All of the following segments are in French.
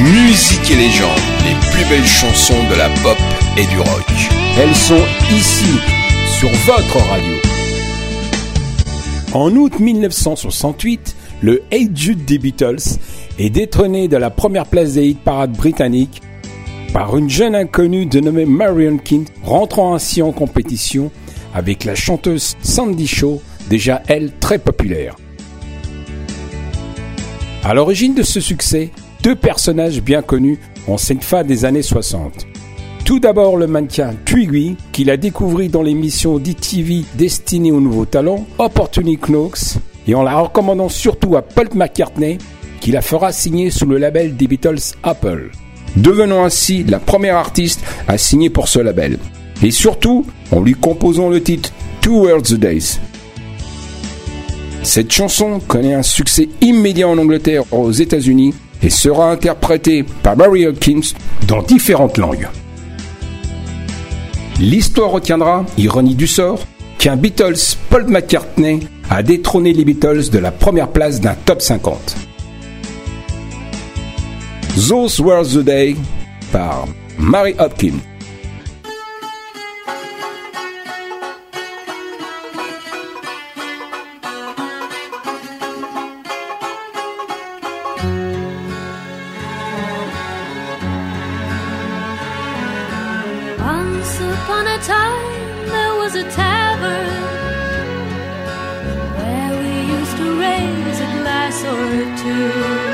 Musique et légende, les plus belles chansons de la pop et du rock. Elles sont ici, sur votre radio. En août 1968, le Hey Jude des Beatles est détrôné de la première place des hit parades britanniques par une jeune inconnue dénommée Marion King, rentrant ainsi en compétition avec la chanteuse Sandy Shaw, déjà elle très populaire. À l'origine de ce succès, deux personnages bien connus en cette fin des années 60. Tout d'abord le mannequin Twiggy, qu'il a découvert dans l'émission d'ITV destinée aux nouveaux talents, Opportunity Knocks, et en la recommandant surtout à Paul McCartney, qui la fera signer sous le label des Beatles Apple, devenant ainsi la première artiste à signer pour ce label. Et surtout, en lui composant le titre Two Worlds a Days. Cette chanson connaît un succès immédiat en Angleterre et aux États-Unis et sera interprétée par Barry Hopkins dans différentes langues. L'histoire retiendra, ironie du sort, qu'un Beatles, Paul McCartney, a détrôné les Beatles de la première place d'un top 50. Those Were the Days par Mary Hopkins. Once upon a time there was a tavern where we used to raise a glass or two.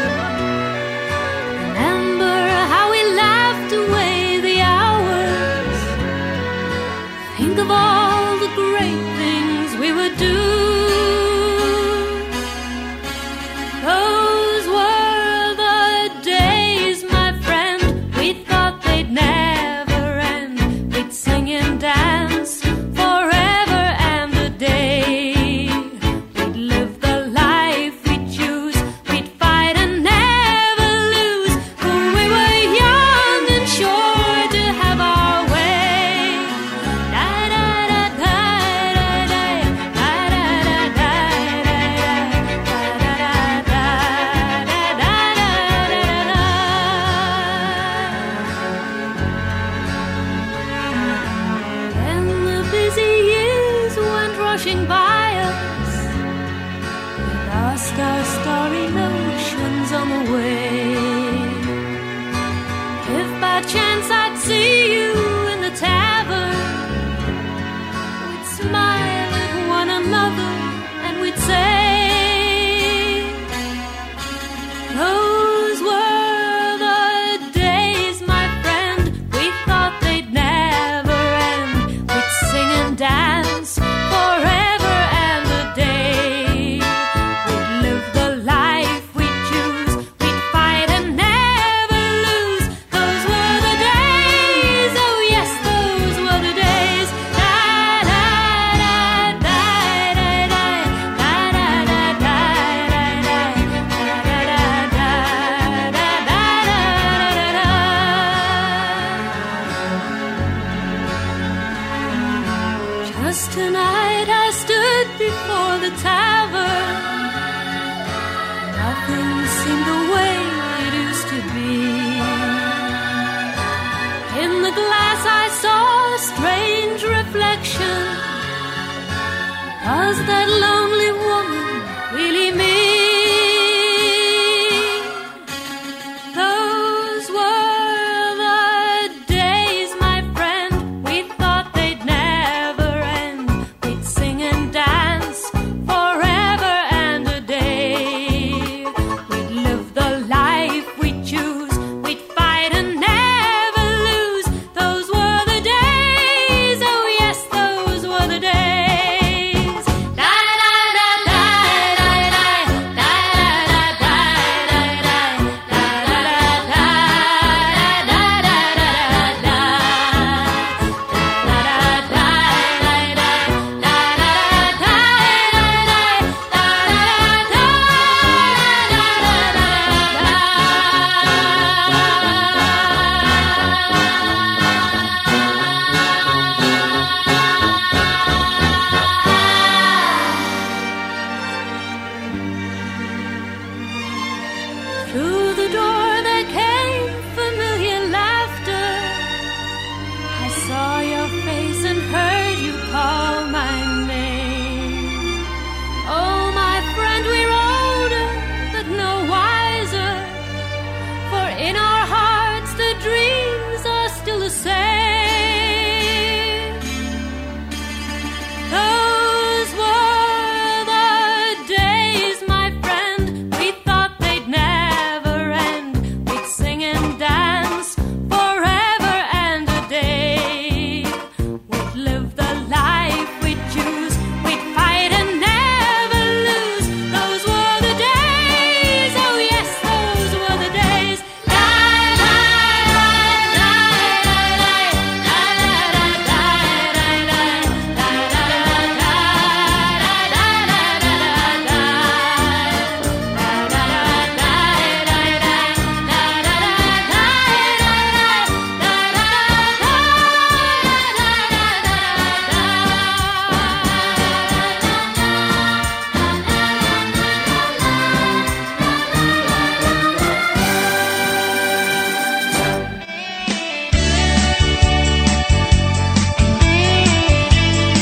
Remember how we laughed away the hours. Think of all the great things we would do. Those were the days, my friend, we thought they'd never end. We'd sing and dance forever and a day. We'd live the life we'd choose. We'd fight and never lose. For we were young and sure to have our way. Da da da da da da da da da Then the busy years went rushing by us. We lost our starry notions on the way. If by chance I'd see you in the tavern, we'd smile at one another and we'd say, those were the days, my friend, we thought they'd never end. We'd sing and dance forever and a day. We'd live the life we'd choose. We'd fight and never lose. Those were the days, oh yes, those were the days. Da da da da da da da da da Just tonight I stood before the tavern. Nothing seemed the way it used to be. In the glass I saw a strange reflection. Was that lonely woman really me? Those were the days, my friend, we thought they'd never end. We'd sing and dance forever and a day. We'd live the life we'd choose. We'd fight and never lose. Those were the days, oh yes, those were the days. Da da da da da da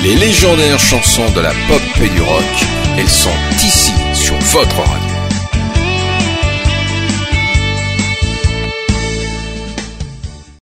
Les légendaires chansons de la pop et du rock, elles sont ici sur votre radio.